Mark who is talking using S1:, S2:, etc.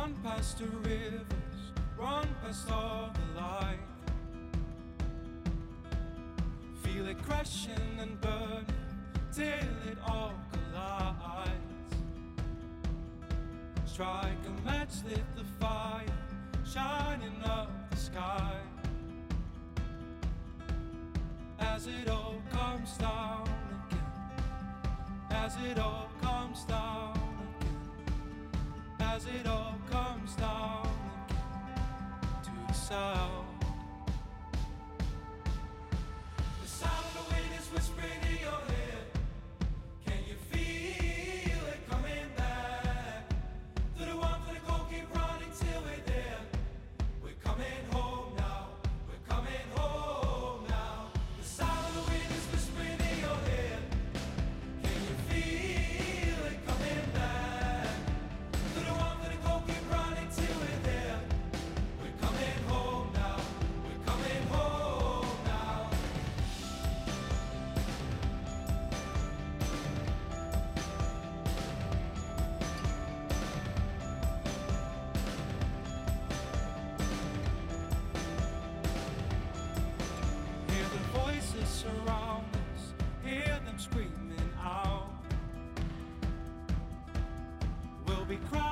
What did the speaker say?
S1: Run past the rivers, run past all the light. Feel it crashing and burning till it all collides. Strike a match, lit the fire, shining up the sky. As it all comes down again, as it all comes down again, as it all comes down again to the sound. The sound of the wind is whispering in your head. Can you feel it coming back? To the one for the cold, keep running till we're there. We're coming home now, we're coming home now. The sound of the wind is whispering in your head. Can you feel it coming back? To the one for the cold, keep running till we're there. We're coming home now, we're coming home now. Hear the voices surround us, hear them screaming out. We'll be crying